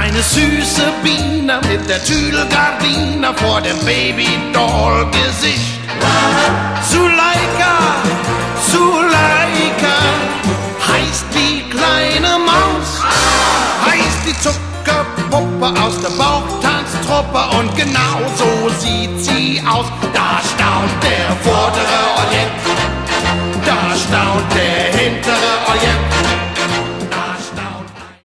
Eine süße Biene mit der Tüdelgardine vor dem Babydoll-Gesicht. Zuleika, Zuleika, heißt die kleine Maus, heißt die Zuckerpuppe aus der Bauchtanztruppe und genau so sieht sie aus. Da staunt der vordere Objekt, da staunt der